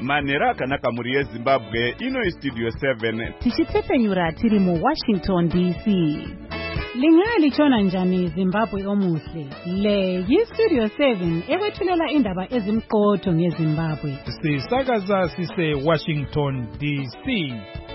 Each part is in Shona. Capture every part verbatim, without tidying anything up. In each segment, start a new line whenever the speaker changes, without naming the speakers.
Manhero akanaka muri yeZimbabwe, ino iStudio seven.
Tichitsepenyura tiri mu Washington D C. Lingalitshona njani Zimbabwe omuhle? Le yiStudio seven ekwethulela indaba ezimqotho ngeZimbabwe.
Sisakaza sise Washington D C.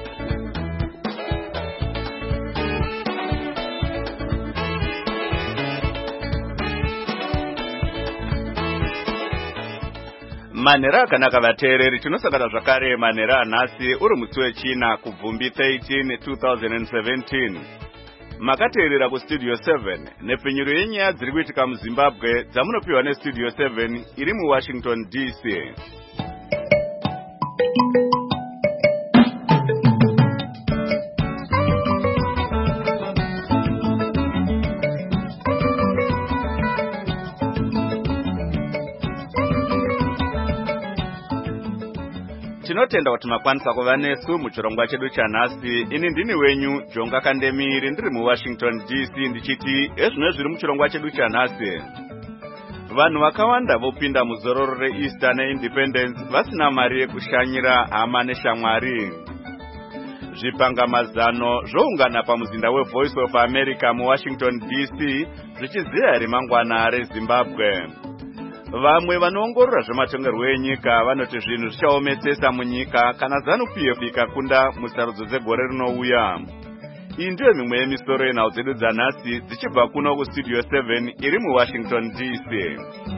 Manhero akanaka vateereri, tinosangana zvakare manhero anhasi uri musi wechina kubvumbi thirteen twenty seventeen. Makateerera kuStudio seven nepfenyuro yenyaya dziri kuitika muZimbabwe dzamunopiwa neStudio seven iri muWashington D C. Tinotenda kuti makwanisa kuva nesu muchirongwa chedu chanhasi. Ini ndini wenyu Jonga Kandemiri, ndiri muWashington D C, ndichiti ezvino zviri muchirongwa chedu chanhasi. Vanhu vakawanda vopinda muzororo reEaster neIndependence vasina mari yekushanyira hama neshamwari. Zvipangamazano zvoungana pamuzinda weVoice of America muWashington D C zvichiziya remangwana reZimbabwe. Vamwe vanoongorora zvematongerwo enyika vanoti zvinhu zvichaometsesa munyika kana ZANU-P F ikakunda musarudzo dzegore rinouya. Iyi ndiyo mimwe yemisoro yenhau dzedu dzanhasi dzichibva kuno kuStudio seven iri muWashington D C.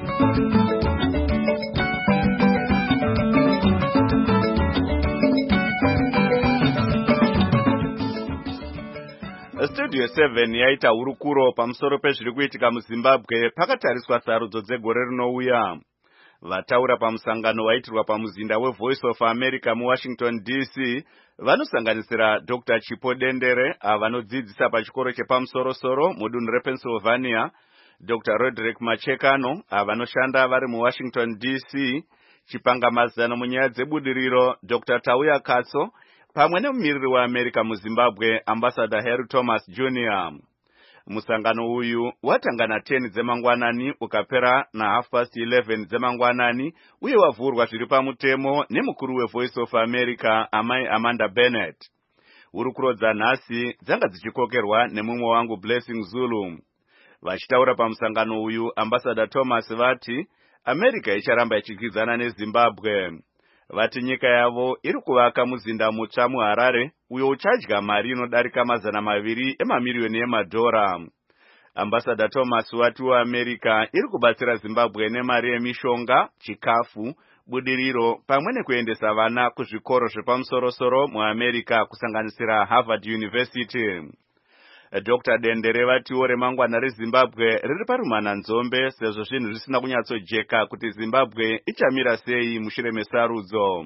Studio seven yaita hurukuro pamusoro pezviri kuitika muZimbabwe pakatariswa sarudzo dzegore rinouya. Vataura pamusangano waitirwa pamuzinda weVoice of America muWashington D C vanosanganisira Doctor Chipo Dendere avanodzidzisa pachikoro chepamusoro-soro mudunhu rePennsylvania, Doctor Roderick Machekano avanoshanda vari muWashington D C, chipangamazano munyaya dzebudiriro Doctor Tauya Katso, pamwe nemumiriri weAmerica muZimbabwe Ambassador Harry Thomas Junior Musangano uyu watangana ten dzemangwanani ukapera na half past eleven dzemangwanani uye wavhurwa zviri pamutemo nemukuru weVoice of America Amai Amanda Bennett. Hurukuro dzanhasi dzanga dzichikokerwa nemumwe wangu Blessing Zulu. Vachitaura pamusangano uyu Ambassador Thomas vati America icharamba ichikwidzana neZimbabwe. Vati nyika yavo iri kuvaka muzinda mutsva muHarare uyo uchadya mari inodarika mazana maviri emamiliyoni emadhora. Ambassador Thomas wati weAmerica iri kubatsira Zimbabwe nemari yemishonga, chikafu, budiriro pamwe nekuendesa vana kuzvikoro zvepamusoro-soro muAmerica kusanganisira Harvard University. Doctor Dendere vatiwo remangwana reZimbabwe riri parumana nzombe sezvo zvinhu zvisina kunyatsojeka kuti Zimbabwe ichamira sei mushure mesarudzo.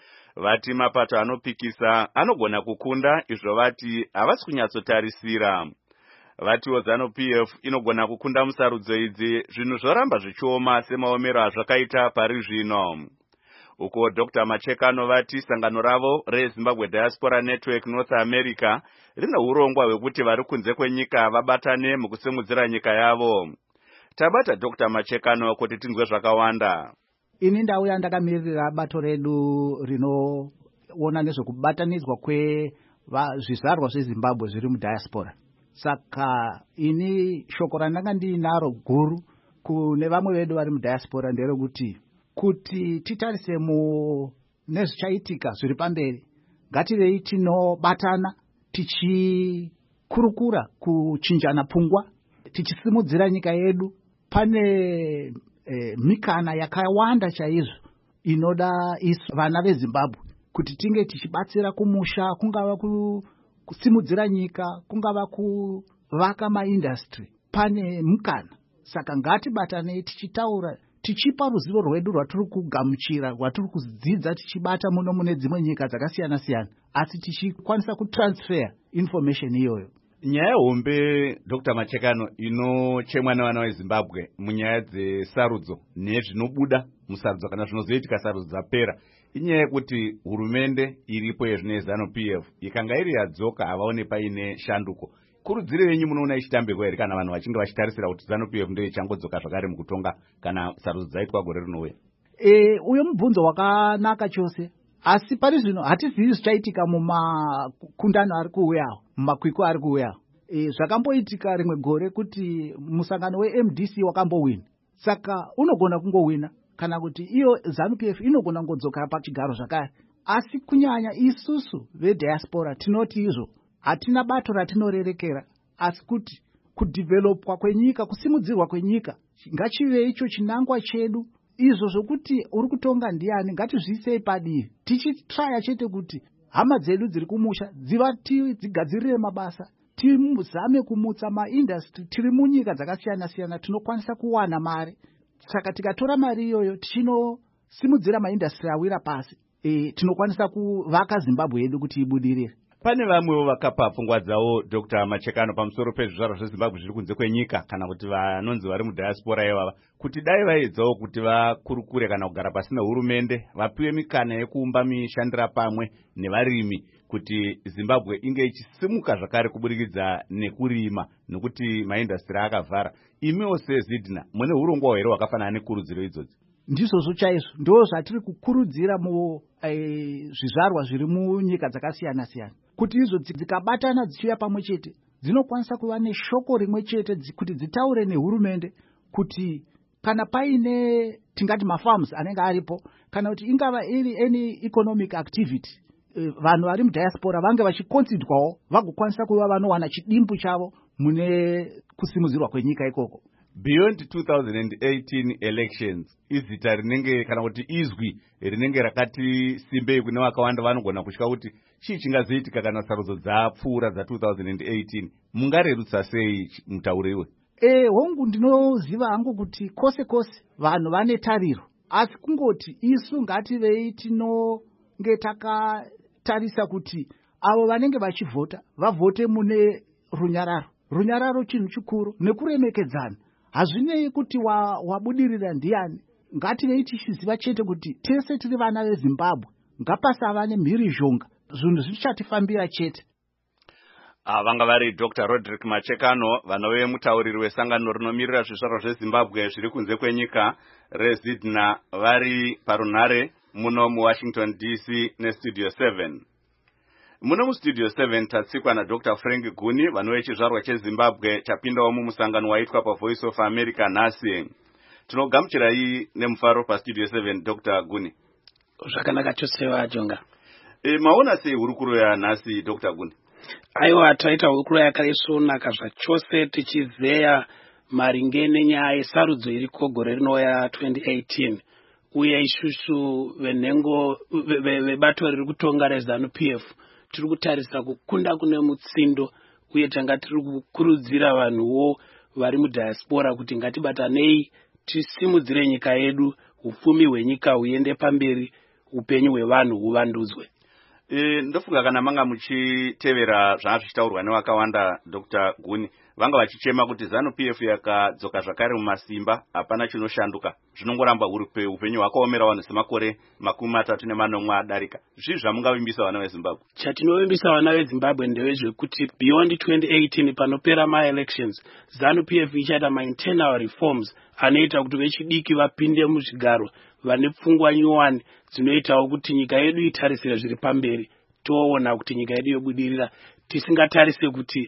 Vati mapato anopikisa anogona kukunda, izvo vati havasi kunyatsotarisira. Vatiwo ZANU-P F inogona kukunda musarudzo idzi, zvinhu zvoramba zvichioma semaomero azvakaita pari zvino. Uko Doctor Machekano vati sangano ravo reZimbabwe Diaspora Network North America rine urongwa hwekuti vari kunze kwenyika vabatane mukusimudzira nyika yavo. Tabata Doctor Machekano kuti tinzwe zvakawanda.
Ini ndauya ndakamirira bato redu rinoona nezvekubatanidzwa kwezvizvarwa zveZimbabwe zviri mudiaspora. Saka ini shoko randanga ndinaro guru kune vamwe vedu vari mudiaspora nderekuti kuti titarise mu nezvichaitika zviri pamberi, ngatirei tinobatana tichikurukura kuchinjana pfungwa, tichisimudzira nyika yedu. Pane eh, mikana yakawanda chaizvo inoda isu vana veZimbabwe kuti tinge tichibatsira kumusha, kungava kusimudzira nyika, kungava kuvaka maindustry. Pane mukana, saka ngatibatanei tichitaura, tichipa ruzivo rwedu rwatiri kugamuchira, rwatiri kudzidza tichibata muno mune dzimwe nyika dzakasiyana siyana, asi tichikwanisa kutransfer information iyoyo.
Nyaya hombe Doctor Machekano inochemwa nevana veZimbabwe munyaya dzesarudzo nezvinobuda musarudzo kana zvinozoitika sarudzo dzapera, inyaya yekuti hurumende iripo yezvino ZANU-P F ikanga iri yadzoka havaone paine shanduko. Kurudziro yenyu munoona ichitambirwa here kana vanhu vachinge vachitarisira kuti ZANU-P F ndio ichangodzoka zvakare mukutonga kana sarudzo dzaitwa gore rinouya?
e, uyo mubvunzo wakanaka chose, asi pari zvino hatizivi zvichaitika mumakundano ari kuuyawo, mumakwikwi ari kuuyawo. E, zvakamboitika rimwe gore kuti musangano we-M D C wakambowina, saka unogona kungowina kana kuti iyo ZANU P F inogona kungodzoka pachigaro zvakare. Asi kunyanya isusu vediaspora tinoti izvo hatina bato ratinorerekera, asi kuti kudevelopwa kwenyika, kusimudzirwa kwenyika ngachive icho chinangwa chedu. Izvo zvokuti uri kutonga ndiani ngatizviisei padivi, tichitraya chete kuti hama dzedu dziri kumusha dzivati dzigadzirire mabasa, timuzame kumutsa maindastry. Tiri munyika dzakasiyana siyana tinokwanisa kuwana mari, saka tikatora mari iyoyo tichinosimudzira maindastry awira pasi, e, tinokwanisa kuvaka Zimbabwe yedu kuti ibudirire.
Pane vamwewo vakapa pfungwa dzavo Doctor Machekano pamusoro pezvizvarwa zveZimbabwe zviri kunze kwenyika kana kuti vanonzi vari mudiaspora ivava, kuti dai vaedzawo kuti vakurukure kana kugara pasina hurumende, vapiwe mikana yekuumba mishandira pamwe nevarimi kuti Zimbabwe inge ichisimuka zvakare kuburikidza nekurima, nekuti maindastry akavhara. Imiwo seZidna mune urongwa here hwakafanana nekurudziro idzodzi?
Ndizvozvo chaizvo ndo zvatiri kukurudzira mu e, zvizvarwa zviri munyika dzakasiyana siyana, kuti izvo dzikabatana dzichiuya pamwe chete dzinokwanisa kuva neshoko rimwe chete kuti dzitaure nehurumende kuti kana paine tingati mafarms anenge aripo, kana kuti ingava iri any economic activity, e, vanhu vari mudiaspora vange vachikonsidwawo vagokwanisa kuva vanowana chidimbu chavo mune kusimudzirwa kwenyika ikoko.
Beyond two thousand eighteen elections, izita rinenge kana kuti izwi rinenge rakati simbei kune vakawanda vanogona kutya kuti chii chingazoitika kana sarudzo dzapfuura dza two thousand eighteen. Mungarerutsa sei mutauro iwe?
E, hongu ndinoziva hangu kuti kose kose vanhu vane tariro, asi kungoti isu ngativei tinonge takatarisa kuti avo vanenge vachivhota vavhote mune runyararo. Runyararo chinhu chikuru nekuremekedzana. Hazvinei kuti wabudirira wa ndiani, ngativei tichiziva chete kuti tese tiri vana veZimbabwe, ngapasava nemhirizhonga, zvinhu zvichatifambira chete.
Vanga vari Doctor Roderick Machekano, vano vemutauriri wesangano rinomirira zvizvarwa zveZimbabwe zviri kunze kwenyika reZidna, vari parunhare muno muWashington D C nestudio seven. Muno mustudio seven tatsikwa naDoctor Frank Guni, vanove chizvarwa cheZimbabwe chapindawo mumusangano waitwa paVoice of America nhasi. Tinogamuchirai nemufaro pastudio seven Doctor Guni.
Zvakanaka chose vajonga.
E, maona sei hurukuro yanhasi Doctor Guni?
Aiwa, taita hurukuro yakaisvonaka zvachose tichizeya maringe nenyaya yesarudzo iriko gore rinouya twenty eighteen. Uye isusu venhengo vebato riri kutonga reZANU P F tiri kutarisa kukunda kune mutsindo, uye tanga tiri kukurudzira vanhuwo vari mudiaspora kuti ngatibatanei tisimudzire nyika yedu, upfumi hwenyika huende pamberi, upenyu hwevanhu huvandudzwe.
E, ndofunga kana manga muchitevera zvanga zvichitaurwa nevakawanda Doctor Guni, vanga vachichema kuti ZANU P F yakadzoka zvakare mumasimba, hapana chinoshanduka, zvinongoramba uri upenyu hwakaomera vanhu semakore makumi matatu nemanomwe adarika. Zvii zvamungavimbisa vana veZimbabwe?
Chatinovimbisa vana veZimbabwe ndezvekuti beyond twenty eighteen panopera ma-elections, ZANU P F ichaita ma-internal reforms anoita kuti vechidiki vapinde muzvigaro, vane pfungwa nyuwani dzinoitawo kuti nyika yedu itarisire zviri pamberi, toona kuti nyika yedu yobudirira, tisingatarise kuti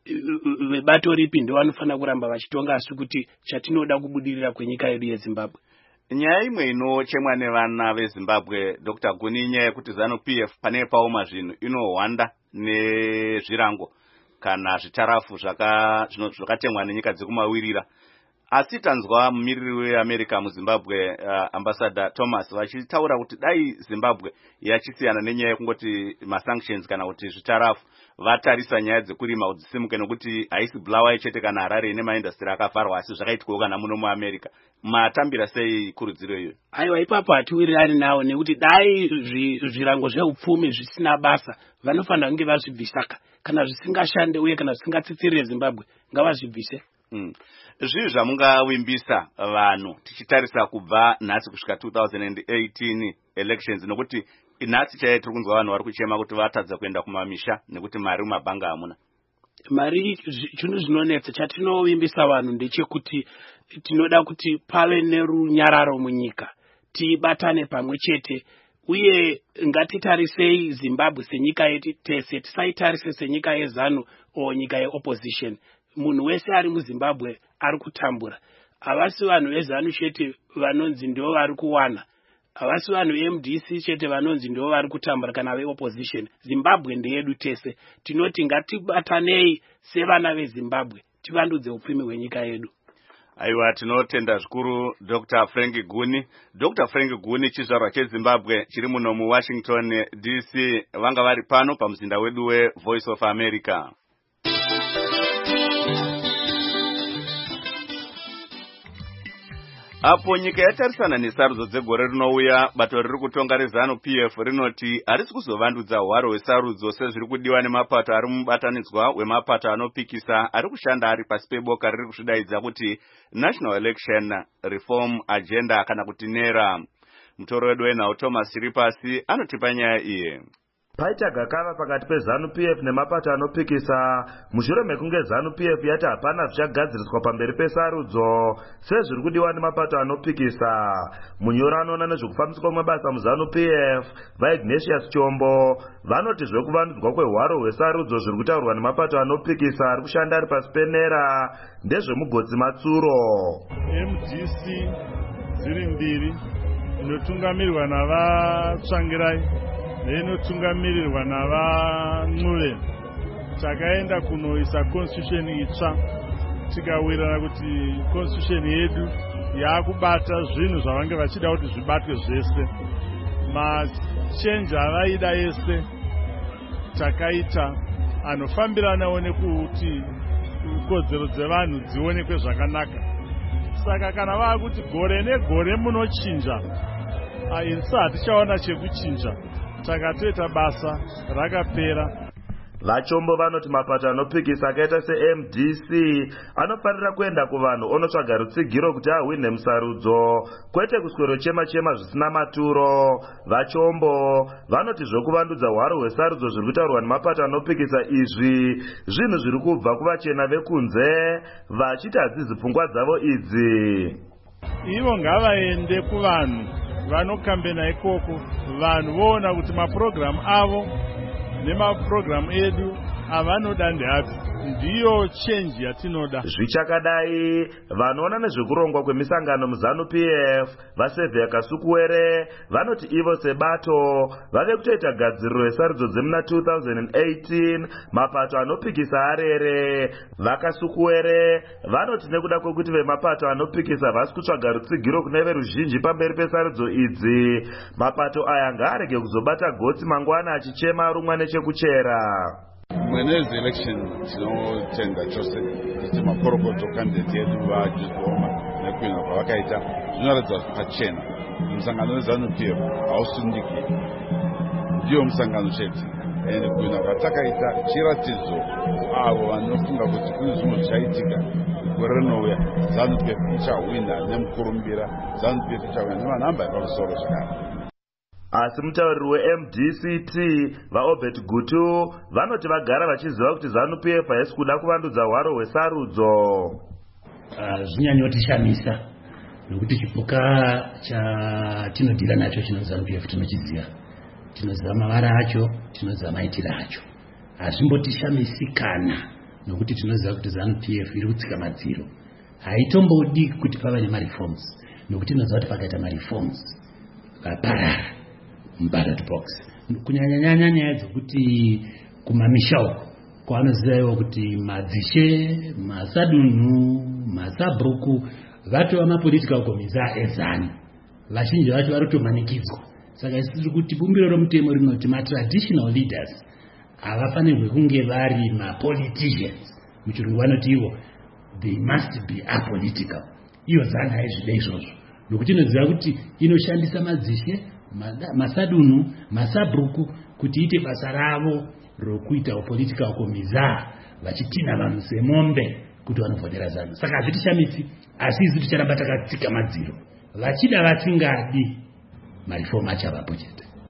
vebato ripi ndo vanofanira kuramba vachitonga, asi kuti chatinoda kubudirira kwenyika yedu yeZimbabwe.
Nyaya imwe inochemwa nevana veZimbabwe Doctor Guni, inyaya yekuti ZANU P F pane paoma zvinhu inohwanda nezvirango kana zvitarafu zvakatemwa nenyika dzekumawirira. Asi tanzwa mumiriri weAmerica muZimbabwe, uh, Ambassador Thomas vachitaura kuti dai Zimbabwe yachisiyana nenyaya yekungoti masanctions kana kuti zvitarafu, vatarisa nyaya dzekurima kudzisimuke, nokuti haisi Bulawayo chete kana Harare ine maindastry akavharwa, asi zvakaitwawo kana muno muAmerica. Matambira sei kurudziro iyo?
Aiwa, ipapo hatiwirirani nawo, nekuti dai zvirango zveupfumi zvisina basa vanofanira kunge vazvibvisaka, kana zvisingashande uye kana zvisingatsitsirire Zimbabwe ngavazvibvise.
Mm. Zvii zvamungavimbisa vanhu tichitarisa kubva nhasi kusvika two thousand eighteen elections, nokuti nhasi chaiye tiri kunzwa vanhu vari kuchema kuti vatadza kuenda kumamisha nekuti mari mumabhanga hamuna?
Mari chinhu zvinonetsa. Chatinovimbisa vanhu ndechekuti tinoda kuti pave nerunyararo munyika, tibatane pamwe chete uye ngatitarisei Zimbabwe senyika yetu tese, tisaitarise senyika yeZANU o nyika yeopposition. Munhu wese ari muZimbabwe ari kutambura. Havasi vanhu veZANU chete vanonzi ndivo vari kuwana, havasi vanhu veM D C chete vanonzi ndivo vari kutambura kana veopposition. Zimbabwe ndeyedu tese. Tinoti ngatibatanei sevana veZimbabwe tivandudze upfumi hwenyika yedu.
Aiwa, tinotenda zvikuru Doctor Frank Guni. Doctor Frank Guni chizvarwa cheZimbabwe chiri muno muWashington D C, vanga vari pano pamuzinda wedu weVoice of America. Apo nyika yatarisana nesarudzo dzegore rinouya, bato riri kutonga reZANU P F rinoti harisi kuzovandudza hwaro hwesarudzo sezviri kudiwa nemapato ari mubatanidzwa wemapato anopikisa ari kushanda ari pasi peboka riri kuzvidaidza kuti National Election Reform Agenda kana kuti NERA. Mutoro wedu wenhau Thomas Chiripasi anotipa nyaya iye.
Paita gakava pakati peZANU P F nemapato anopikisa mushure mekunge ZANU P F yati hapana zvichagadziriswa pamberi pesarudzo sezviri kudiwa nemapato anopikisa. Munyori anoona nezvekufambiswa kwemabasa muZANU P F vaIgnatius Chombo vanoti zvekuvandudzwa kwehwaro hwesarudzo zviri kutaurwa nemapato anopikisa ari kushanda ari pasi peNERA ndezvemugotsi Matsuro.
M D C dziri mbiri inotungamirirwa navatsvangirai neinotungamirwa navaNcube takaenda kunoisa constitution itsva tikawirirana kuti constitution yedu yaakubata zvinhu zvavange vachida kuti zvibatwe zvese. Machange avaida ese takaita anofambiranawo nekuti kodzero dzevanhu dzionekwe zvakanaka. Saka kana vaakuti gore negore munochinja, insa hatichaona chekuchinja, takatoita basa rakapera.
Vachombo vanoti mapato anopikisa akaita seM D C anofanira kuenda kuvanhu onotsvaga rutsigiro kuti ahwine musarudzo, kwete kuswero chema chema zvisina maturo. Vachombo vanoti zvokuvandudza hwaro hwesarudzo zviri kutaurwa nemapato anopikisa izvi zvinhu zviri kubva kuvachena vekunze vachiti hadzizi pfungwa dzavo idzi.
Ivo ngavaende kuvanhu vanokambena ikoko, vanhu voona kuti maprogramu avo nemapurogiramu edu avanoda ndeapi, ndiyo change yatinoda.
Zvichakadai vanoona nezvekurongwa kwemisangano muZANU P F vaSevhia Kasukuwere vanoti ivo sebato vave kutoita gadziriro yesarudzo dzemuna two thousand eighteen mapato anopikisa arere. VaKasukuwere vanoti nekuda kwekuti vemapato anopikisa vasi kutsvaga rutsigiro kune veruzhinji pamberi pesarudzo idzi, mapato aya ngaarege kuzobata gotsi mangwana achichema rumwa nechekuchera.
Mwenezi election tinotenda chose kuti maporokoto candidate yedu vajizoma nekuina kwavakaita zvinoratidza pachena. Musangano weZANU P F hausundiki, ndiyo musangano chete, ende kuina kwatakaita chiratidzo avo vanofunga kuti kune zvimwe zvichaitika gore rinouya ZANU P F ichahwina nemukurumbira, ZANU P F ichahwina nemanhamba epamusoro zvakare.
Asi mutauriri weM D C T vaObert Gutu vanoti vagara vachiziva kuti ZANU P F haisi kuda kuvandudza hwaro hwesarudzo.
Zvinyanyotishamisa nokuti chipuka chatinodhira nacho chino ZANU P F tinochiziva, tinoziva mavara acho, tinoziva maitiro acho. Hazvimbotishamisi kana nokuti tinoziva kuti ZANU P F iri kutsika madziro, haitombodi kuti pave nemareforms nokuti tinoziva kuti pakaita mareforms parara muballot box. Kunyanya nyaya dzokuti kumamisha uko kwanoziva kuti madzishe, masadunhu, masabhuku vatova mapolitical komiza eZANU, vazhinji vacho vari kutomanikidzwa. Saka isiri kuti bumbiro romutemo rinoti matraditional leaders havafanirwi kunge vari mapoliticians, muchirungu vanoti ivo they must be apolitical. Iyo ZANU haizvida izvozvo nokuti inoziva kuti inoshandisa madzishe, masadunhu, masabhuku kuti ite basa ravo rokuita political komiza vachitina vanhu semombe kuti vanovhotera ZANU. Saka hazvitishamisi, asi isu ticharamba takatsika madziro, vachida vasingadi mareform achavapo chete.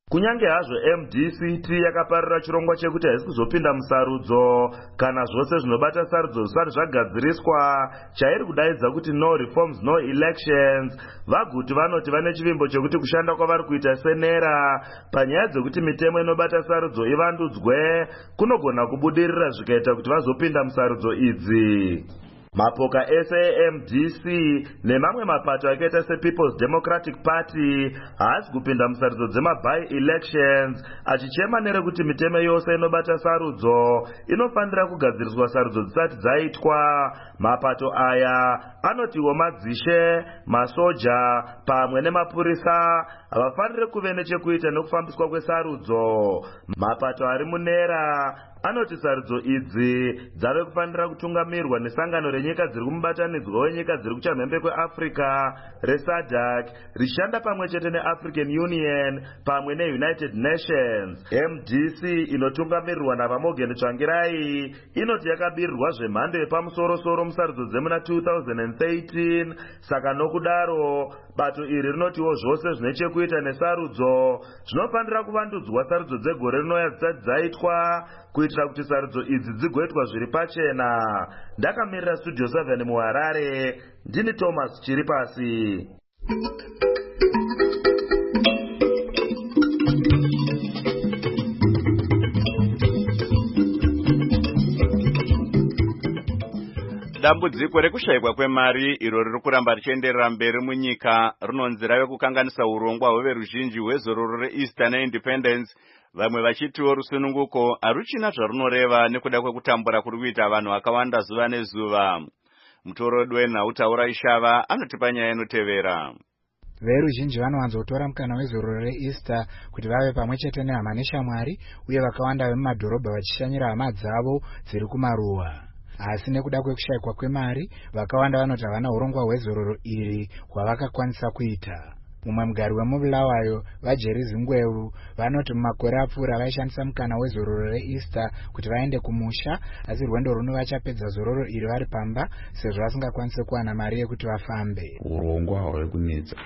Kunyange hazvo M D C T yakaparira chirongwa chekuti haisi kuzopinda musarudzo kana zvose zvinobata sarudzo zvisati zvagadziriswa, chairi kudaidza kuti no reforms no elections, vaguti vanoti vane chivimbo chekuti kushanda kwavari kuita senera panyaya dzekuti mitemo inobata sarudzo ivandudzwe kunogona kubudirira zvikaita kuti vazopinda musarudzo idzi. Mapoka ese e-M D C nemamwe mapato akaita se-People's Democratic Party haasi kupinda musarudzo dzema-by-elections, achichema nerekuti mitemo yose inobata sarudzo inofanira kugadziriswa sarudzo dzisati dzaitwa. Mapato aya anotiwo madzishe, masoja pamwe nemapurisa havafanire kuve nechekuita nekufambiswa kwesarudzo. Mapato ari munera anoti sarudzo idzi dzave kufanira kutungamirwa nesangano renyika dziri kumubatanidzwa wenyika dziri kuchamhembe kweAfrica reSADC richishanda pamwe chete neAfrican Union pamwe neUnited Nations. M D C inotungamirirwa naVamogeni Tsvangirai inoti yakabirirwa zvemhando yepamusoro-soro musarudzo dzemuna two thousand thirteen. Saka nokudaro bato iri rinotiwo zvose zvine chekuita nesarudzo zvinofanira kuvandudzwa sarudzo dzegore rinouya dzisati dzaitwa kuitira kuti sarudzo idzi dzigoitwa zviri pachena. Ndakamirira Studio seven muHarare, ndini Thomas Chiripasi.
Dambudziko rekushayikwa kwemari iro riri kuramba richienderera mberi munyika rinonzi rave kukanganisa urongwa hweveruzhinji hwezororo reEaster neIndependence, vamwe vachitiwo rusununguko haruchina zvarunoreva nekuda kwekutambura kuri kuita vanhu vakawanda zuva nezuva. Mutorodi wenhau Ishava anotipa nyaya inotevera.
Veruzhinji vanowanzotora mukana wezororo reEaster kuti vave pamwe chete nehama neshamwari, uye vakawanda vemumadhorobha vachishanyira hama dzavo dziri kumaruwa. Asi nekuda kwekushayikwa kwemari, vakawanda vanoti havana urongwa hwezororo iri hwavakakwanisa kuita. Mumwe mugari wemubulawayo vaJerry Zingwevu vanoti mumakore apfuura vaishandisa mukana wezororo reEaster kuti vaende kumusha, asi rwendo runo vachapedza zororo iri vari pamba sezvo vasingakwanisi kuwana mari yekuti vafambe.
Urongwa hwave kunetsa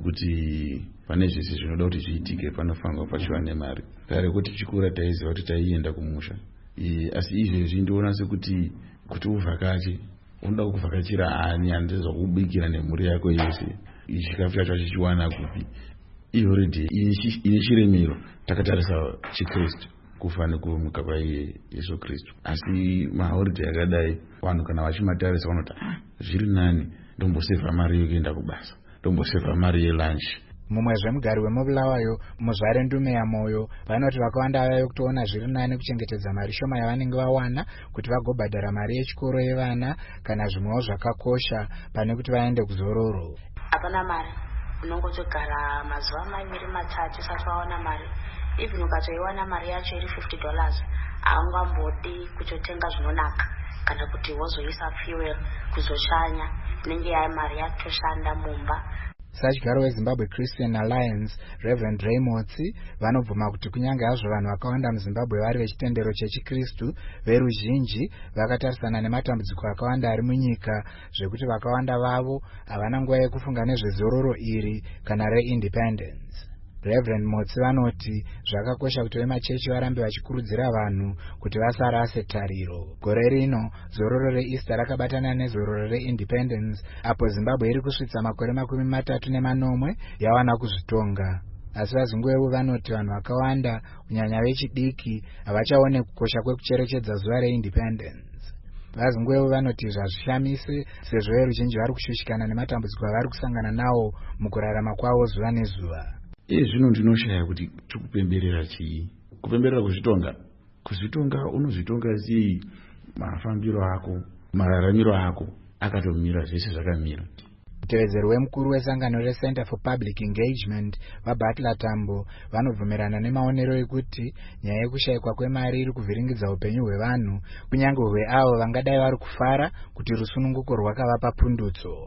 nokuti pane zvese zvinoda kuti zviitike panofanirwa pachiva nemari. Kare kuti chikura taiziva kuti taienda kumusha, asi izvezvi ndoona sekuti kuti uvhakache unoda kuvhakachira ani andiza kubikira nemhuri yako yese, chikafu chacho chichiwana kupi. Ihoridhe ine chiremero takatarisa chiKristu kufa nekumuka kwaYesu Kristu, asi mahoridhe akadai vanhu kana vachimatarisa vanoti zviri nani ndombosevha mari yokuenda kubasa, ndombosevha mari yelunch.
Mumwe zvemugari wemubulawayo muzvare ndume yamoyo vanoti vakawanda vave kutoona zviri nani kuchengetedza mari shoma yavanenge vawana kuti vagobhadhara mari yechikoro yevana kana zvimwewo zvakakosha pane kuti vaende kuzororo.
Hapana mari, unongotogara mazuva maviri matatu usati waona mari. Even ukatoiwana mari yacho iri fifty dollars haungambodi kutotenga zvinonaka kana kuti wozoisa fuel kuzoshanya, inenge yaye mari yatoshanda mumba.
Sachigaro weZimbabwe Christian Alliance Reverend Raymotsi vanobvuma kuti kunyange hazvo vanhu vakawanda muZimbabwe vari vechitendero chechiKristu, veruzhinji vakatarisana nematambudziko akawanda ari munyika zvekuti vakawanda vavo havana nguva yekufunga nezvezororo iri kana reIndependence. Reverend Motsi vanoti zvakakosha kuti vemachechi varambe vachikurudzira vanhu kuti vasarase tariro. Gore rino zororo reEaster rakabatana nezororo reIndependence apo Zimbabwe iri kusvitsa makore makumi matatu nemanomwe yawana kuzvitonga. Asi vaZingwevu vanoti vanhu vakawanda kunyanya vechidiki havachaone kukosha kwekucherechedza zuva reIndependence. VaZingwevu vanoti zvazvishamise sezvo veruzhinji vari kushushikana nematambudziko avari kusangana nawo mukurarama kwavo zuva nezuva.
Iye zvino ndinoshaya kuti tikupemberera chii? Kupemberera kuzvitonga. Kuzvitonga unozvitonga sei mafambiro ako, mararamiro ako akatomira zvese zvakamira.
Mutevedzeri wemukuru wesangano reCenter for Public Engagement vaButler Tambo vanobvumirana nemaonero ekuti nyaya yekushayikwa kwemari iri kuvhiringidza upenyu hwevanhu kunyange hweavo vangadai vari kufara kuti rusununguko rwakavapa pundutso.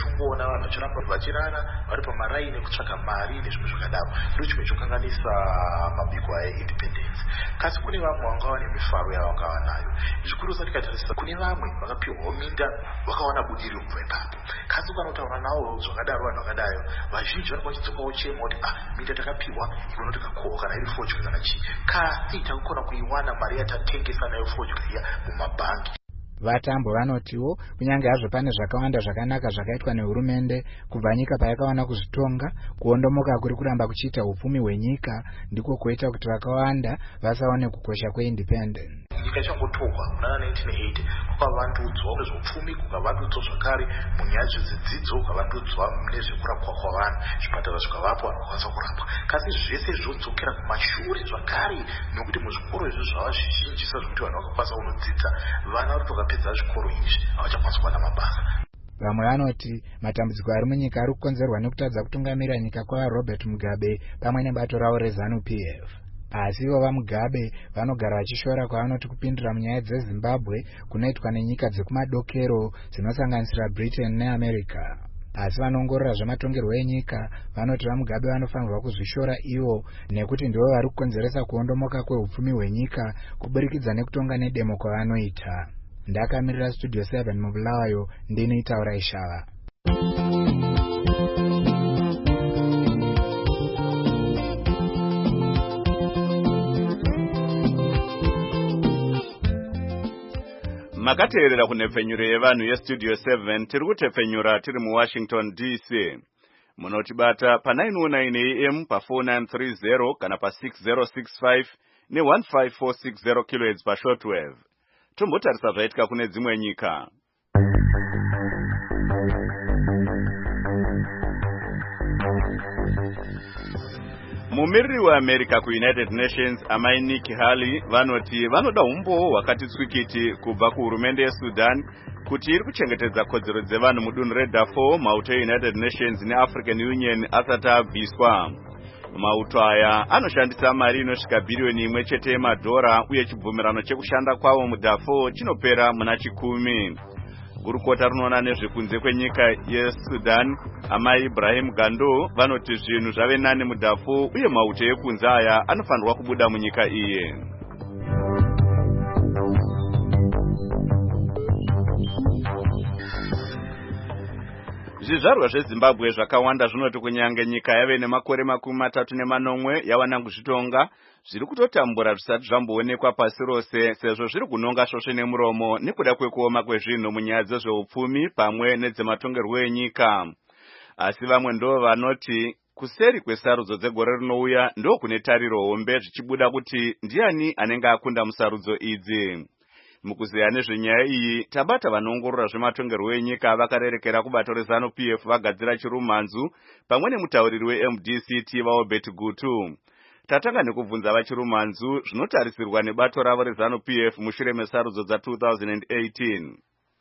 tichingoona vanhu vachiramba vachirara vari pamaraini ekutsvaka mari nezvimwe zvakadaro. Ndo chimwe chokanganisa mabiko aindependence. Kasi kune vamwe vangava nemifaro yavangava nayo. Zvikuru sei tikatarisa kune vamwe vakapiwawo minda vakawana budiriro kubva ipapo. Kasi ukanotaura navo zvakadaro vanhu vakadaro vazhinji vanenge vachidzokawo chema kuti ah minda takapiwa ikono tikakohwa kana iri forgery kana chii. Kasi takukona kuiwana mari yatatengesa nayo forgery iya mumabhangi.
Vatambo vanotiwo kunyange hazvo pane zvakawanda zvakanaka zvakaitwa nehurumende kubva nyika payakawana kuzvitonga, kuondomoka kuri kuramba kuchiita upfumi hwenyika ndiko kuita kuti vakawanda vasaone kukosha kweindependence.
Nyika ichangotorwa muna nineteen eighty kwakavandudzwa nezveupfumi, kukavandudzwa zvakare munyaya dzedzidzo, kukavandudzwa nezvekurapwa kwavanhu, zvipatara zvikavapwa vanhu vakwanisa kurapwa. Kasi zvese zvodzokera kumashure zvakare nokuti muzvikoro izvi zvava zvizhinji sezvokuti vanhu vakakwanisa kunodzidza, vana vari vakapedza zvikoro izvi havachakwanisa kuwana mabasa.
Vamwe vanoti matambudziko ari munyika ari kukonzerwa nekutadza kutungamirira nyika kwaRobert Mugabe pamwe nebato ravo reZANU-P F. Asi ivo vaMugabe vanogara vachishora kwavanoti kupindura munyaya dzeZimbabwe kunoitwa nenyika dzekumadokero dzinosanganisira Britain neAmerica. Asi vanoongorora zvematongerwo enyika vanoti vaMugabe vanofanirwa kuzvishora ivo nekuti ndivo vari kukonzeresa kuondomoka kweupfumi hwenyika kuburikidza nekutonga nedemo kwavanoita. Ndakamirira Studio seven mubulawayo ndini Taura Ishava.
Makateerera kunhepfenyuro yevanhu yeStudio seven tiri kutepfenyura tiri muWashington D C. Munotibata pa nine oh nine A M pa four nine three zero kana pa six zero six five ne one five four six zero kilohertz pa shortwave. Tombotarisa zvaitika kune dzimwe nyika. Mumiriri weAmerica kuUnited Nations amai Nikki Haley vanoti vanoda umbowo hwakati tswikiti kubva kuhurumende yeSudan kuti iri kuchengetedza kodzero dzevanhu mudunhu reDarfur mauto eUnited Nations neAfrican Union asati abviswa. Mauto aya anoshandisa mari inosvika bhiriyoni imwe chete yemadhora uye chibvumirano chekushanda kwavo muDarfur chinopera muna chikumi. Gurukota rinoona nezvekunze kwenyika yeSudan amai Ibrahim Gando vanoti zvinhu zvave nani muDarfur uye mauto ekunze aya anofanirwa kubuda munyika iye. Zvizvarwa zveZimbabwe zvakawanda zvinoti kunyange nyika yave nemakore makumi matatu nemanomwe yawana kuzvitonga, zviri kutotambura zvisati zvamboonekwa pasi rose sezvo zviri kunonga svosve nemuromo nekuda kwekuoma kwezvinhu munyaya dzezveupfumi pamwe nedzematongerwo enyika. Asi vamwe ndo vanoti kuseri kwesarudzo dzegore rinouya ndo kune tariro hombe zvichibuda kuti ndiani anenge akunda musarudzo idzi. Mukuzeya nezvenyaya iyi tabata vanoongorora zvematongerwo enyika vakarerekera kubato reZANU-P F vagadzira chirumanzu pamwe nemutauriri weM D C T vaObert Gutu. Tatanga nekubvunza vachirumanzu zvinotarisirwa nebato ravo reZANU-P F mushure mesarudzo dza two thousand eighteen.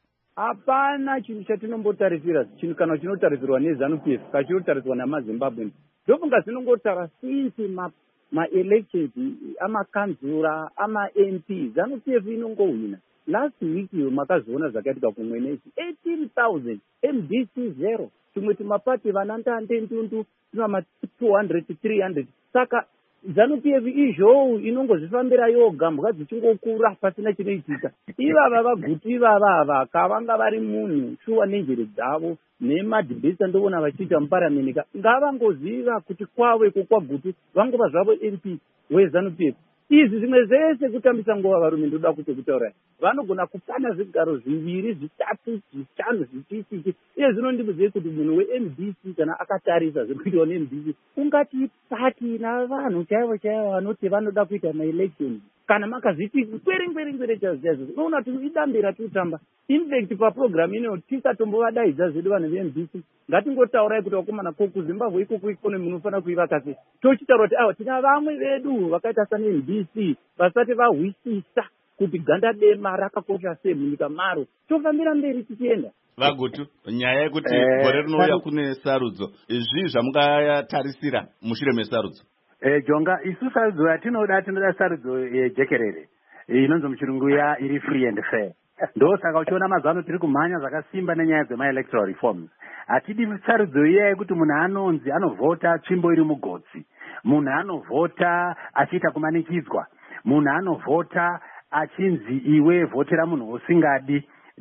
Hapana chinhu chatinombotarisira chinhu kana chinotarisirwa neZANU-P F kachinotarisirwa namaZimbabwe. Ndofunga zvinongotara since ma ma-elections amakanzura ama-M P ZANU-P F inongohwina. Last week makazoona zvakaitika kumwenezi eighteen thousand M D C zero, tumwe tumapati vanandande ndundu tunama two hundred three hundred. Saka ZANU-P F izvou inongozvifambira yoga mbwa dzichingokura pasina chinoitika. Ivava vaGutu ivava ava kavanga vari munhu shuwa nenjere dzavo nemadhibhesa ndoona vachiita muparamenika ngavangoziva kuti kwavo iko kwaGutu vangova zvavo M P weZANU-P F. Izvi zvimwe zvese kutambisa nguva varume ndoda kuti kutaura vanogona kupana zvigaro zviviri zvitatu zvishanu zvititiki. Iye zvinondibudze kuti munhu weM D C kana akatarisa zvekuitwa neM D C ungati pati navanhu chaivo chaivo vanoti vanoda kuita maelection kana makazviti kweri kweri kweri chazvo unoona kuti idambira tutamba. In fact paprogram ino tisatombovadaidza zvedu vanhu veM D C ngatingotaurai kuti wakomana ko kuZimbabwe ikoko ikonomi munofanira kuivaka sei. Tochitaura kuti awa tina vamwe vedu vakaita saneM D C vasati vahwisisa kuti ganda dema rakakosha sei munyika maro. Tofambira mberi tichienda.
VaGutu, nyaya yekuti gore rinouya kune sarudzo, izvi zvamungatarisira mushure mesarudzo?
Eh, Jonga, isu sarudzo yatinoda tinoda sarudzo yejekerere inonzi muchirungu ya iri free and fair.
ndosaka uchiona mazuva ano tiri kumhanya zvakasimba nenyaya dzemaelectoral reforms. Hatidi sarudzo iya yekuti munhu anonzi anovhota tsvimbo iri mugotsi, munhu anovhota achiita kumanikidzwa, munhu anovhota achinzi iwe vhotera munhu usingadi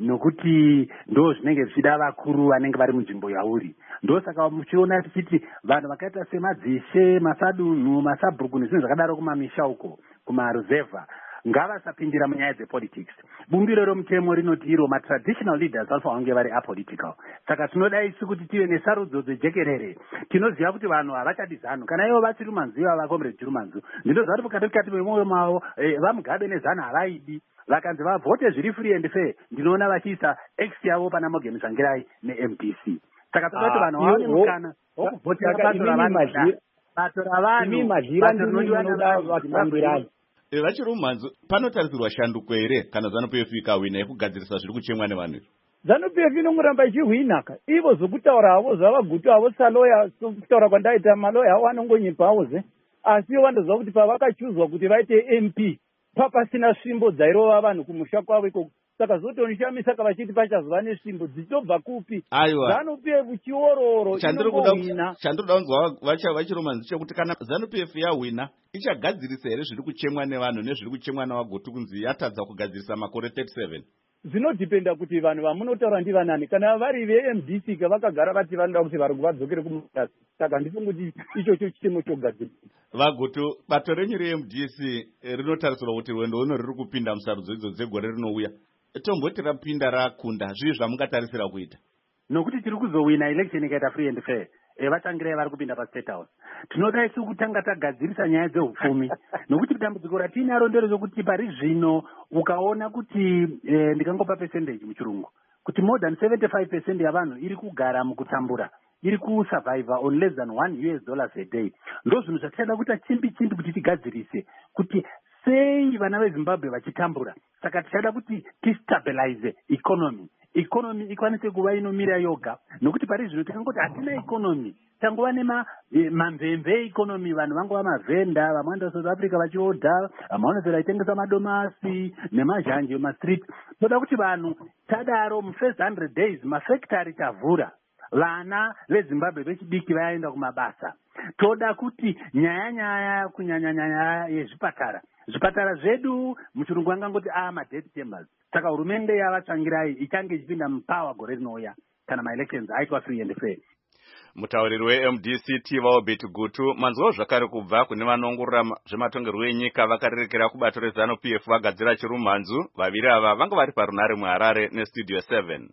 nokuti ndo zvinenge zvichida vakuru vanenge vari munzvimbo yauri. Ndosaka muchiona tichiti vanhu vakaita semadzishe, masadunhu, masabhuku nezvinhu zvakadaro kumamisha uko kumaruzevha ngavasapindira munyaya dzepolitics. Bumbiro romutemo rinoti iro matraditional leaders vanofanira kunge vari apolitical. Saka tinoda isu kuti tive nesarudzo dzejekerere. Tinoziva kuti vanhu havachadi zano kana ivo vachiri manziva vakomrade Chirumanzu. Ndinoziva kuti mukati mukati memwoyo mavo vamugabe nezano havaidi. Vakanzi vavhote zviri free and fair, ndinoona vachiisa X yavo pana Morgan Tsvangirai ne-M D C. Saka toda kuti vanhu vaone mukana wokuvhotera bato ravanoda. Bato ravanhu, bato rinodiwa
vachitambirai. Vachirumanzu, panotarisirwa shanduko here kana ZANU-P F ikahwina yekugadzirisa zviri kuchemwa nevanhu?
ZANU-P F inongoramba ichihwina ka. Ivo zvokutaura havo zvavagutu havo saloya, kutaura kwandaita maloya havo anongonyipa havo ze. Asi wandoziva kuti pavakachuzwa kuti vaite M P papasina svimbo dzairova vanhu kumusha kwavo ikoko. Saka zotonishamisa vachiti pachazova nesvimbo dzichitobva kupi? ZANU-P F chiororo inongohwina.
Chandinoda kunzwa Vachirumanzu chekuti kana ZANU-P F yahwina ichagadzirisa here zviri kuchemwa nevanhu nezviri kuchemwa navagutu kunzi yatadza kugadzirisa makore thirty-seven?
Zvinodhipenda kuti vanhu vamunotaura ndivanani. Kana vari ve-M D C vakagara vati vanoda kuti vari vadzokere kumutasi. Saka ndifunga kuti ichocho chitemo chogadzirisa.
Vagutu, bato renyu re-M D C rinotarisirwa kuti rwendo runo riri kupinda musarudzo idzo dzegore rinouya. Tomboti rapinda rakunda, zvii zvamungatarisira kuita?
Nokuti tiri kuzowina election ikaita free and fair. Vatangirai vari kupinda paState House. Tinoda isu kutanga tagadzirisa nyaya dzehupfumi. Nokuti dambudziko ratinaro nderezvokuti pari zvino ukaona kuti eh, ndikangopa percentage muchirungu kuti more than seventy-five percent yavanhu iri kugara mukutambura, iri kusurvive on less than one U S dollars a day. Ndo zvinhu zvatichada kuita chimbi chimbi kuti tigadzirise kuti sei vana veZimbabwe vachitambura. Saka tichada kuti tistabilize economy. Economy ikwanise kuva inomira yoga. Nokuti pari zvino tikangoti hatina economy. Tangova nema mamvemve economy, vanhu vangova mavhenda, vamwanda South Africa vachiodha, vamaonedzera itengesa madomasi nemazhanje mastreet. Toda kuti vanhu tadaro mu first one hundred days mafactory tavhura. Vana veZimbabwe vechidiki vaenda kumabasa. Toda kuti nyaya nyaya kunyanya nyaya yezvipatara. Zvipatara zvedu muchirungu angangoti a ma-death chambers. Saka hurumende yavatsvangirai ichange ichipinda mupower gore rinouya kana ma-elections aitwa free and fair.
Mutauriri we-M D C Tiva Obit Gutu, manzwawo zvakare kubva kune vanoongorora zvematongerwo enyika vakarerekera kubato reZANU-P F vagadzira Chirumanzu. Vaviri ava vanga vari parunare muHarare neStudio seven.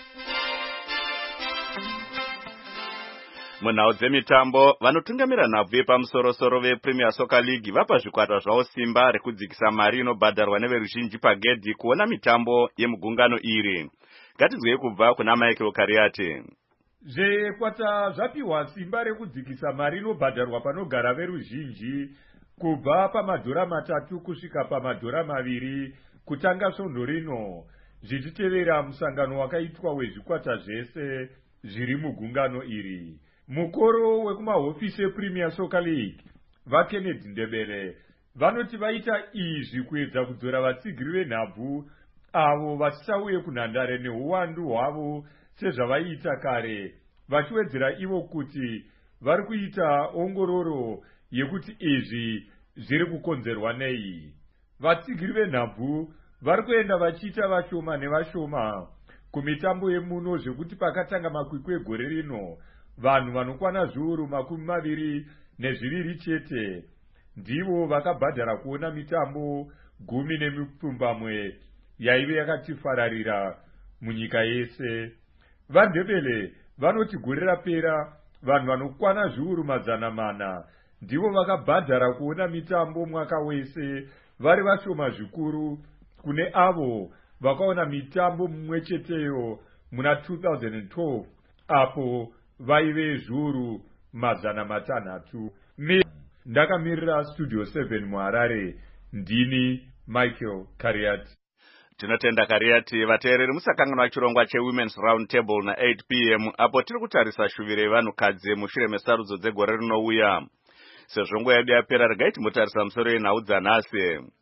Munhau dzemitambo, vanotungamira nhabvu yepamusoro-soro vePremier Soccer League vapa zvikwata zvavo simba rekudzikisa mari inobhadharwa neveruzhinji pagedhi kuona mitambo yemugungano iri. Ngatinzwei kubva kuna Michael Kariate.
Zvekwata zvapiwa simba rekudzikisa mari inobhadharwa panogara veruzhinji kubva pamadhora matatu kusvika pamadhora maviri kutanga svondo rino, zvichitevera musangano wakaitwa wezvikwata zvese zviri mugungano iri. Mukoro wekumahofisi ePremier Soccer League, vaKennedy Ndebele vanoti vaita izvi kuedza kudzora vatsigiri venhabvu avo vasichauye kunhandare neuwandu hwavo sezvavaita kare, vachiwedzera ivo kuti vari kuita ongororo yekuti izvi zviri kukonzerwa nei. Vatsigiri venhabvu vari kuenda vachiita vashoma nevashoma kumitambo yemuno, zvekuti pakatanga makwikwi egore rino vanhu vanokwana zviuru makumi maviri nezviviri chete ndivo vakabhadhara kuona mitambo gumi nemipfumbamwe yaive yakatifararira munyika yese. VaNdebele vanoti gore rapera vanhu vanokwana zviuru mazana mana ndivo vakabhadhara kuona mitambo mwaka wese, vari vashoma zvikuru kune avo vakaona mitambo mumwe cheteyo muna two thousand twelve apo vaive zviuru mazana matanhatu. Ndakamirira Studio seven muHarare, ndini Michael Kariati.
Tinotenda Kariati. Vateereri musakanganwa chirongwa cheWomen's Round Table na eight p m apo tiri kutarisa shuvire yevanhukadzi mushure mesarudzo dzegore rinouya. Sezvo nguva yedu yapera, regai timbotarisa musoro yenhau dzanhasi.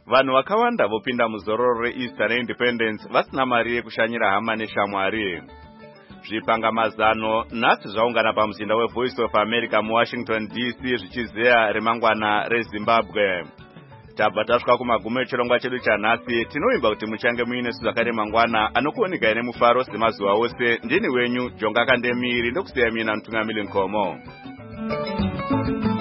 vanhu vakawanda vopinda muzororo reEaster neIndependence vasina mari yekushanyira hama neshamwari. Zvipangamazano nhasi zvaungana pamuzinda weVoice of America muWashington D C zvichizeya remangwana reZimbabwe. Tabva tasvika kumagumo echirongwa chedu chanhasi. Tinoimba kuti muchange muine sezvakare mangwana anokuoneka nemufaro semazuva ose. Ndini wenyu Jonga Kandemiri ndokusiya mina Mutungamiri Nkomo.